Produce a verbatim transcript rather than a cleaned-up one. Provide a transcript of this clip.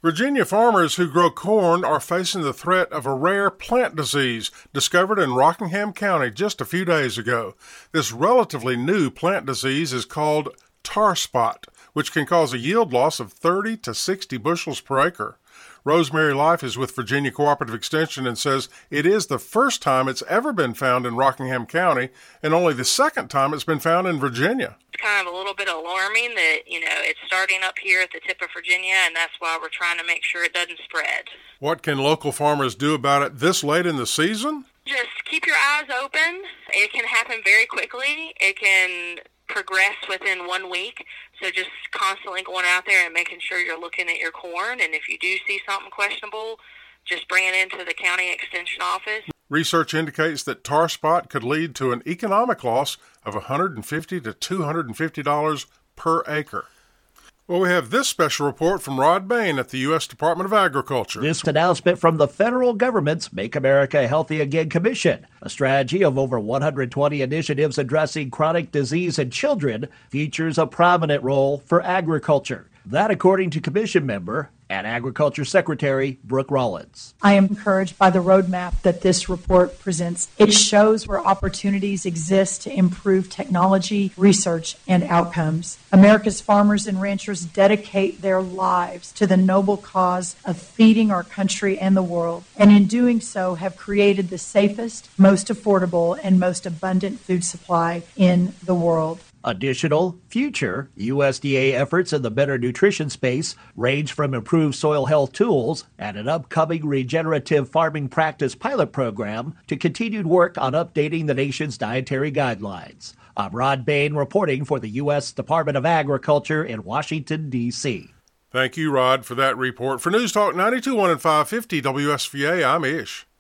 Virginia farmers who grow corn are facing the threat of a rare plant disease discovered in Rockingham County just a few days ago. This relatively new plant disease is called tar spot, which can cause a yield loss of thirty to sixty bushels per acre. Rosemary Life is with Virginia Cooperative Extension and says it is the first time it's ever been found in Rockingham County and only the second time it's been found in Virginia. It's kind of a little bit alarming that, you know, it's starting up here at the tip of Virginia, and that's why we're trying to make sure it doesn't spread. What can local farmers do about it this late in the season? Just keep your eyes open. It can happen very quickly. It can progress within one week. So just constantly going out there and making sure you're looking at your corn. And if you do see something questionable, just bring it into the county extension office. Research indicates that tar spot could lead to an economic loss of one hundred fifty dollars to two hundred fifty dollars per acre. Well, we have this special report from Rod Bain at the U S Department of Agriculture. This announcement from the federal government's Make America Healthy Again Commission, a strategy of over one hundred twenty initiatives addressing chronic disease in children, features a prominent role for agriculture. That according to Commission member and Agriculture Secretary Brooke Rollins. I am encouraged by the roadmap that this report presents. It shows where opportunities exist to improve technology, research, and outcomes. America's farmers and ranchers dedicate their lives to the noble cause of feeding our country and the world, and in doing so have created the safest, most affordable, and most abundant food supply in the world. Additional future U S D A efforts in the better nutrition space range from improved soil health tools and an upcoming regenerative farming practice pilot program to continued work on updating the nation's dietary guidelines. I'm Rod Bain reporting for the U S Department of Agriculture in Washington, D C Thank you, Rod, for that report. For News Talk ninety-two point one and five fifty W S V A, I'm Ish.